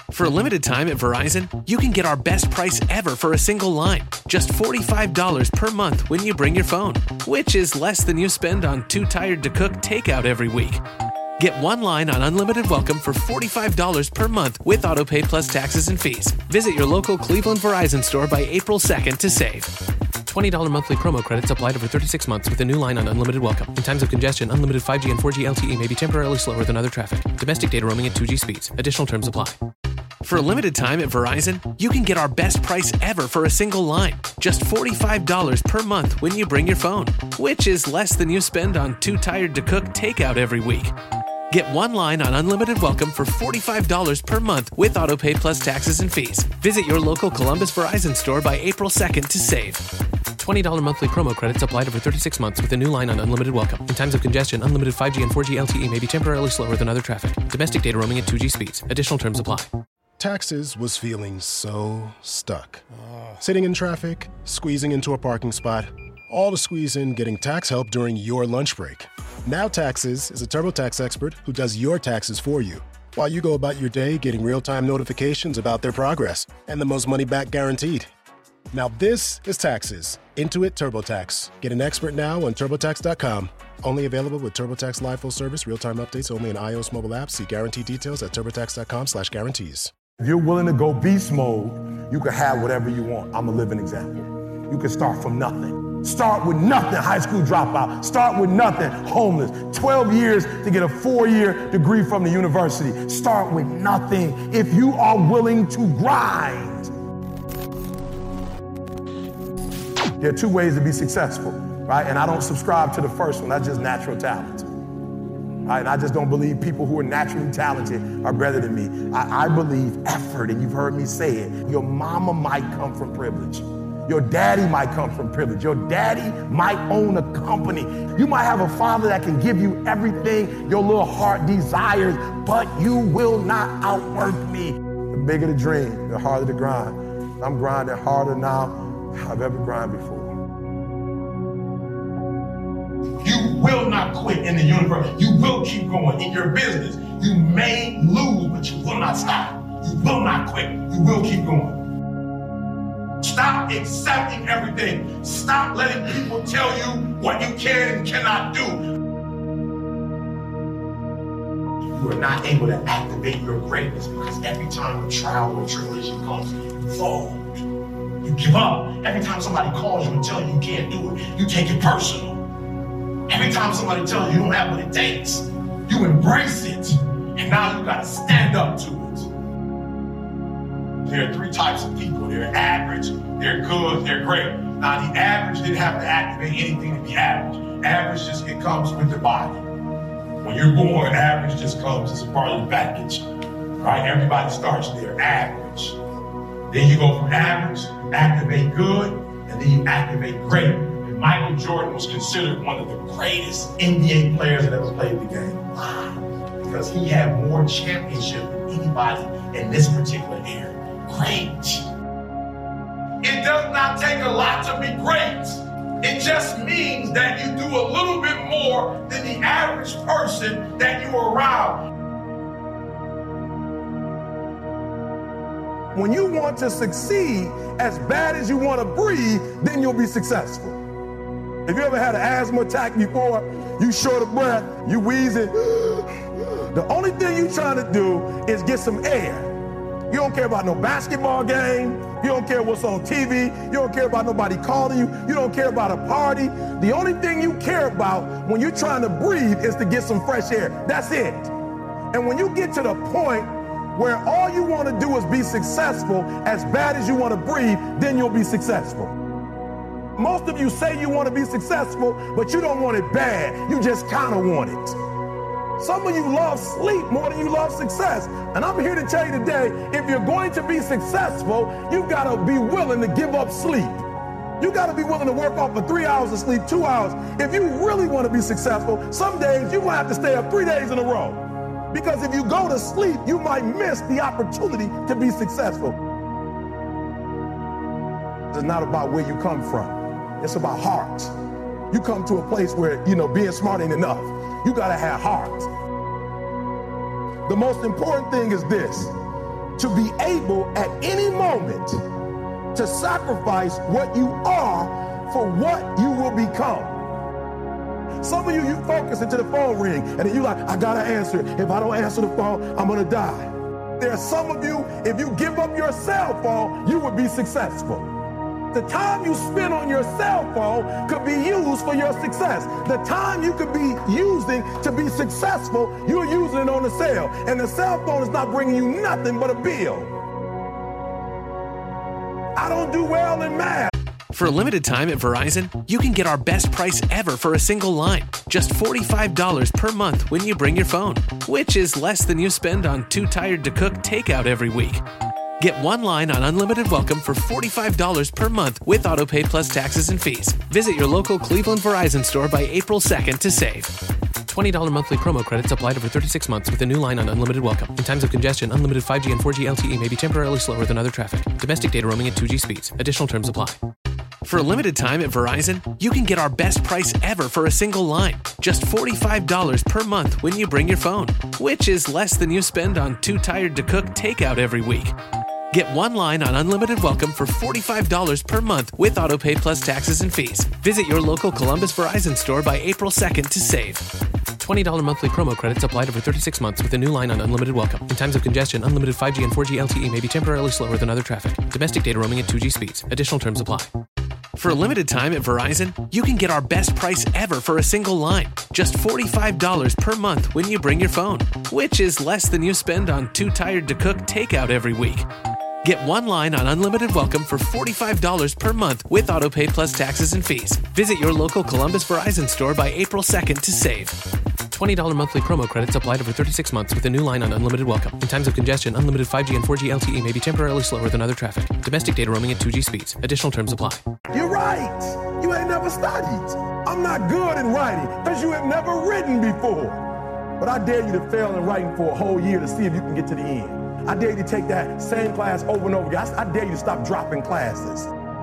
For a limited time at Verizon, you can get our best price ever for a single line. Just $45 per month when you bring your phone, which is less than you spend on Too Tired to Cook takeout every week. Get one line on Unlimited Welcome for $45 per month with AutoPay plus taxes and fees. Visit your local Cleveland Verizon store by April 2nd to save. $20 monthly promo credits applied over 36 months with a new line on Unlimited Welcome. In times of congestion, unlimited 5G and 4G LTE may be temporarily slower than other traffic. Domestic data roaming at 2G speeds. Additional terms apply. For a limited time at Verizon, you can get our best price ever for a single line. Just $45 per month when you bring your phone, which is less than you spend on Too Tired to Cook takeout every week. Get one line on Unlimited Welcome for $45 per month with AutoPay plus taxes and fees. Visit your local Columbus Verizon store by April 2nd to save. $20 monthly promo credits applied over 36 months with a new line on Unlimited Welcome. In times of congestion, unlimited 5G and 4G LTE may be temporarily slower than other traffic. Domestic data roaming at 2G speeds. Additional terms apply. Taxes was feeling so stuck. Sitting in traffic, squeezing into a parking spot, all to squeeze in getting tax help during your lunch break. Now Taxes is a TurboTax expert who does your taxes for you, while you go about your day getting real-time notifications about their progress and the most money back guaranteed. Now this is Taxes. Intuit TurboTax. Get an expert now on TurboTax.com. Only available with TurboTax Live Full Service. Real-time updates only in iOS mobile apps. See guarantee details at TurboTax.com/guarantees. If you're willing to go beast mode, you can have whatever you want. I'm a living example. You can start from nothing. Start with nothing, high school dropout. Start with nothing, homeless. 12 years to get a 4-year degree from the university. Start with nothing if you are willing to grind. There are 2 ways to be successful, right? And I don't subscribe to the first one. That's just natural talent. Right? And I just don't believe people who are naturally talented are better than me. I believe effort, and you've heard me say it. Your mama might come from privilege. Your daddy might come from privilege. Your daddy might own a company. You might have a father that can give you everything your little heart desires, but you will not outwork me. The bigger the dream, the harder the grind. I'm grinding harder now than I've ever grinded before. You will not quit in the universe. You will keep going in your business. You may lose, but you will not stop. You will not quit. You will keep going. Stop accepting everything. Stop letting people tell you what you can and cannot do. You are not able to activate your greatness because every time a trial or tribulation comes, you fold. You give up. Every time somebody calls you and tells you you can't do it, you take it personal. Every time somebody tells you you don't have what it takes, you embrace it. And now you got to stand up to it. There are 3 types of people. They're average, they're good, they're great. Now, the average didn't have to activate anything to be average. Average just, it comes with the body. When you're born, average just comes as a part of the package. Right? Everybody starts there, average. Then you go from average, activate good, and then you activate great. And Michael Jordan was considered one of the greatest NBA players that ever played the game. Why? Because he had more championships than anybody in this particular area. Great. It does not take a lot to be great. It just means that you do a little bit more than the average person that you're around. When you want to succeed as bad as you want to breathe, then you'll be successful. If you ever had an asthma attack before, you short of breath, you wheezing, the only thing you're trying to do is get some air. You don't care about no basketball game. You don't care what's on TV. You don't care about nobody calling you. You don't care about a party. The only thing you care about when you're trying to breathe is to get some fresh air. That's it. And when you get to the point where all you want to do is be successful as bad as you want to breathe, then you'll be successful. Most of you say you want to be successful, but you don't want it bad. You just kind of want it. Some of you love sleep more than you love success. And I'm here to tell you today, if you're going to be successful, you've got to be willing to give up sleep. You got to be willing to work off for 3 hours of sleep, 2 hours. If you really want to be successful, some days you're going to have to stay up 3 days in a row. Because if you go to sleep, you might miss the opportunity to be successful. It's not about where you come from. It's about heart. You come to a place where, being smart ain't enough. You got to have heart. The most important thing is this. to be able at any moment to sacrifice what you are for what you will become. Some of you focus until the phone ring, and then you like, I gotta answer it. If I don't answer the phone, I'm gonna die. There are some of you, if you give up your cell phone, you would be successful. The time you spend on your cell phone could be used for your success. The time you could be using to be successful, you're using it on the cell. And the cell phone is not bringing you nothing but a bill. I don't do well in math. For a limited time at Verizon, you can get our best price ever for a single line. Just $45 per month when you bring your phone, which is less than you spend on Too Tired to Cook takeout every week. Get one line on Unlimited Welcome for $45 per month with AutoPay plus taxes and fees. Visit your local Cleveland Verizon store by April 2nd to save. $20 monthly promo credits applied over 36 months with a new line on Unlimited Welcome. In times of congestion, unlimited 5G and 4G LTE may be temporarily slower than other traffic. Domestic data roaming at 2G speeds. Additional terms apply. For a limited time at Verizon, you can get our best price ever for a single line. Just $45 per month when you bring your phone, which is less than you spend on Too Tired to Cook takeout every week. Get one line on Unlimited Welcome for $45 per month with AutoPay plus taxes and fees. Visit your local Columbus Verizon store by April 2nd to save. $20 monthly promo credits applied over 36 months with a new line on Unlimited Welcome. In times of congestion, unlimited 5G and 4G LTE may be temporarily slower than other traffic. Domestic data roaming at 2G speeds. Additional terms apply. For a limited time at Verizon, you can get our best price ever for a single line. Just $45 per month when you bring your phone, which is less than you spend on Too Tired to Cook takeout every week. Get one line on Unlimited Welcome for $45 per month with AutoPay plus taxes and fees. Visit your local Columbus Verizon store by April 2nd to save. $20 monthly promo credits applied over 36 months with a new line on Unlimited Welcome. In times of congestion, unlimited 5G and 4G LTE may be temporarily slower than other traffic. Domestic data roaming at 2G speeds. Additional terms apply. You're right. You ain't never studied. I'm not good in writing because you have never written before. But I dare you to fail in writing for a whole year to see if you can get to the end. I dare you to take that same class over and over again. I dare you to stop dropping classes.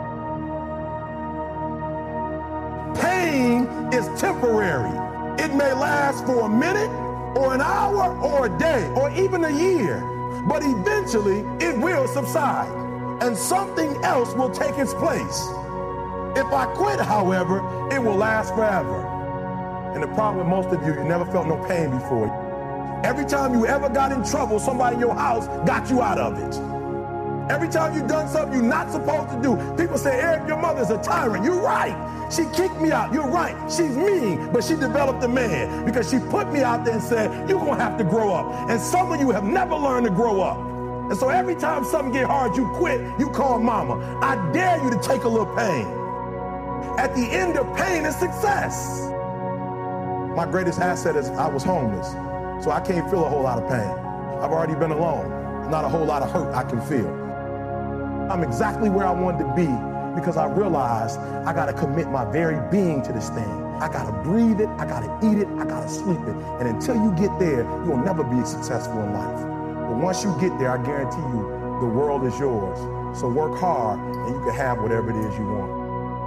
Pain is temporary. It may last for a minute or an hour or a day or even a year, but eventually it will subside and something else will take its place. If I quit, however, it will last forever. And the problem with most of you never felt no pain before. Every time you ever got in trouble, somebody in your house got you out of it. Every time you've done something you're not supposed to do, people say, Eric, your mother's a tyrant. You're right. She kicked me out. You're right. She's mean, but she developed a man because she put me out there and said, you're going to have to grow up. And some of you have never learned to grow up. And so every time something get hard, you quit, you call mama. I dare you to take a little pain. At the end of pain is success. My greatest asset is I was homeless, so I can't feel a whole lot of pain. I've already been alone. Not a whole lot of hurt I can feel. I'm exactly where I wanted to be because I realized I got to commit my very being to this thing. I got to breathe it, I got to eat it, I got to sleep it. And until you get there, you'll never be successful in life. But once you get there, I guarantee you, the world is yours. So work hard and you can have whatever it is you want.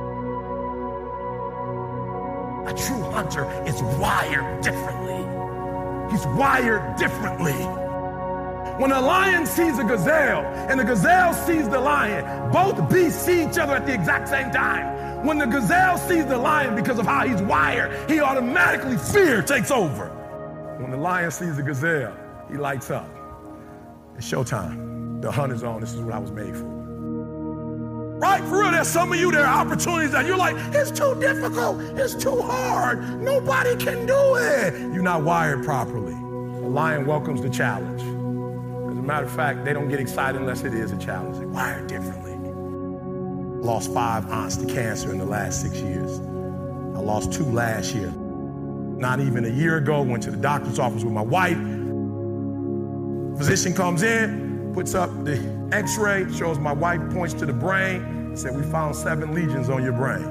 A true hunter is wired differently. He's wired differently. When a lion sees a gazelle and the gazelle sees the lion, both beasts see each other at the exact same time. When the gazelle sees the lion because of how he's wired, he automatically, fear takes over. When the lion sees the gazelle, he lights up. It's showtime. The hunt is on. This is what I was made for. Right, for real, there's some of you, there are opportunities that you're like, it's too difficult, it's too hard, nobody can do it. You're not wired properly. A lion welcomes the challenge. As a matter of fact, they don't get excited unless it is a challenge. They're wired differently. Lost 5 aunts to cancer in the last 6 years. I lost 2 last year. Not even a year ago, went to the doctor's office with my wife. Physician comes in, puts up the X-ray, shows my wife, points to the brain, said, we found 7 lesions on your brain.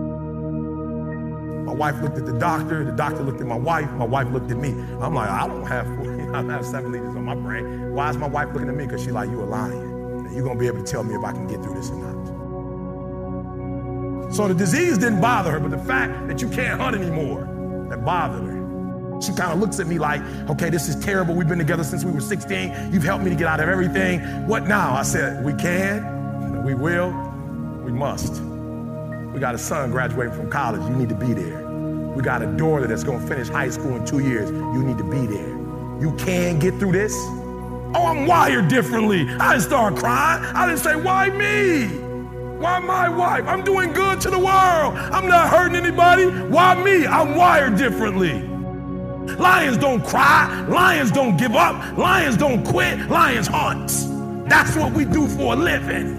My wife looked at the doctor looked at my wife looked at me. I'm like, I don't have 7 lesions on my brain. Why is my wife looking at me? Because she's like, you a lion. And you're going to be able to tell me if I can get through this or not. So the disease didn't bother her, but the fact that you can't hunt anymore, that bothered her. She kind of looks at me like, okay, this is terrible. We've been together since we were 16. You've helped me to get out of everything. What now? I said, we can, we will, we must. We got a son graduating from college. You need to be there. We got a daughter that's going to finish high school in 2 years. You need to be there. You can get through this. Oh, I'm wired differently. I didn't start crying. I didn't say, why me? Why my wife? I'm doing good to the world. I'm not hurting anybody. Why me? I'm wired differently. Lions don't cry. Lions don't give up. Lions don't quit. Lions hunt. That's what we do for a living.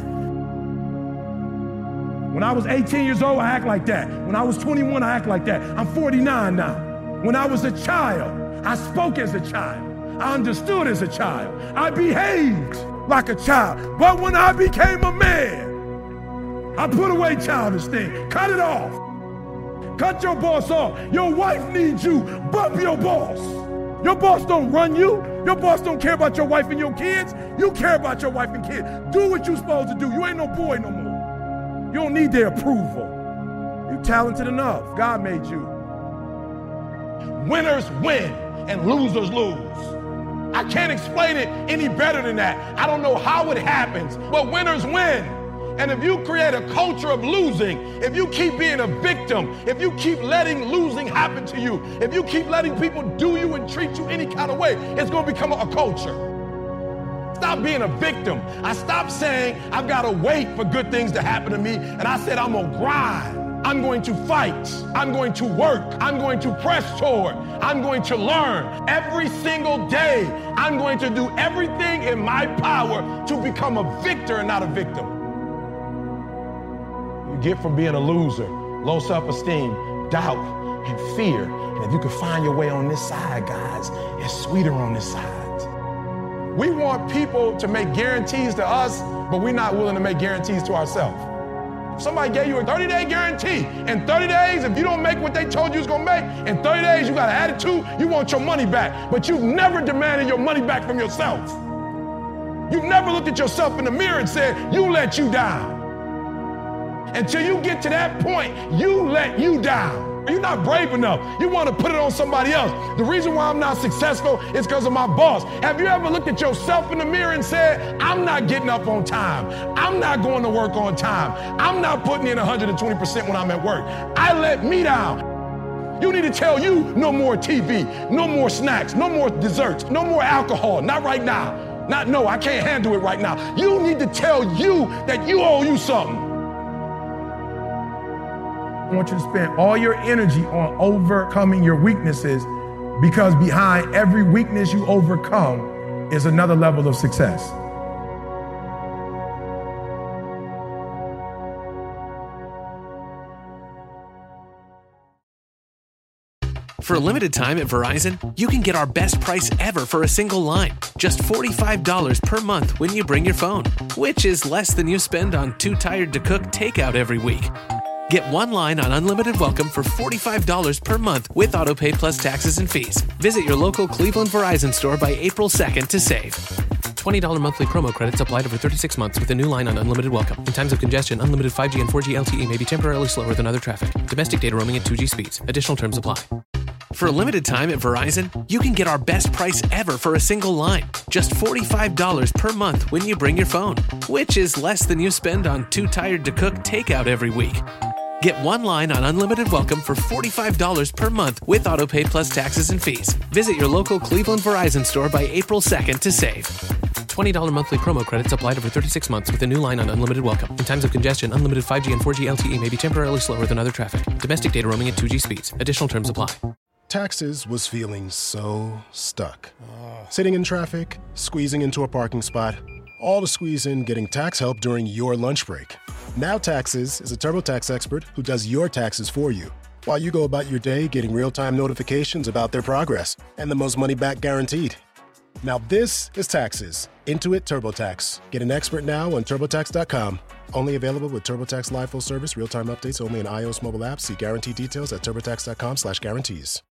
When I was 18 years old, I act like that. When I was 21, I act like that. I'm 49 now. When I was a child, I spoke as a child. I understood as a child. I behaved like a child. But when I became a man, I put away childish things. Cut it off. Cut your boss off. Your wife needs you. Bump your boss. Your boss don't run you. Your boss don't care about your wife and your kids. You care about your wife and kids. Do what you're supposed to do. You ain't no boy no more. You don't need their approval. You're talented enough. God made you. Winners win and losers lose. I can't explain it any better than that. I don't know how it happens, but winners win. And if you create a culture of losing, if you keep being a victim, if you keep letting losing happen to you, if you keep letting people do you and treat you any kind of way, it's going to become a culture. Stop being a victim. I stopped saying I've got to wait for good things to happen to me, and I said I'm going to grind. I'm going to fight. I'm going to work. I'm going to press toward. I'm going to learn. Every single day, I'm going to do everything in my power to become a victor and not a victim. You get from being a loser, low self-esteem, doubt, and fear. And if you can find your way on this side, guys, it's sweeter on this side. We want people to make guarantees to us, but we're not willing to make guarantees to ourselves. If somebody gave you a 30-day guarantee, in 30 days, if you don't make what they told you was gonna make, in 30 days you got an attitude, you want your money back, but you've never demanded your money back from yourself. You've never looked at yourself in the mirror and said, you let you down. Until you get to that point, you let you down. You're not brave enough. You want to put it on somebody else. The reason why I'm not successful is because of my boss. Have you ever looked at yourself in the mirror and said, I'm not getting up on time. I'm not going to work on time. I'm not putting in 120% when I'm at work. I let me down. You need to tell you no more TV, no more snacks, no more desserts, no more alcohol. Not right now. No, I can't handle it right now. You need to tell you that you owe you something. I want you to spend all your energy on overcoming your weaknesses, because behind every weakness you overcome is another level of success. For a limited time at Verizon, you can get our best price ever for a single line. Just $45 per month when you bring your phone, which is less than you spend on Too Tired to Cook takeout every week. Get one line on Unlimited Welcome for $45 per month with AutoPay plus taxes and fees. Visit your local Cleveland Verizon store by April 2nd to save. $20 monthly promo credits applied over 36 months with a new line on Unlimited Welcome. In times of congestion, unlimited 5G and 4G LTE may be temporarily slower than other traffic. Domestic data roaming at 2G speeds. Additional terms apply. For a limited time at Verizon, you can get our best price ever for a single line. Just $45 per month when you bring your phone, which is less than you spend on Too Tired to Cook takeout every week. Get one line on Unlimited Welcome for $45 per month with AutoPay plus taxes and fees. Visit your local Cleveland Verizon store by April 2nd to save. $20 monthly promo credits applied over 36 months with a new line on Unlimited Welcome. In times of congestion, unlimited 5G and 4G LTE may be temporarily slower than other traffic. Domestic data roaming at 2G speeds. Additional terms apply. Taxes was feeling so stuck. Sitting in traffic, squeezing into a parking spot, all to squeeze in getting tax help during your lunch break. Now Taxes is a TurboTax expert who does your taxes for you, while you go about your day getting real-time notifications about their progress and the most money back guaranteed. Now this is Taxes. Intuit TurboTax. Get an expert now on TurboTax.com. Only available with TurboTax Live Full Service, real-time updates only in iOS mobile apps. See guarantee details at TurboTax.com/guarantees.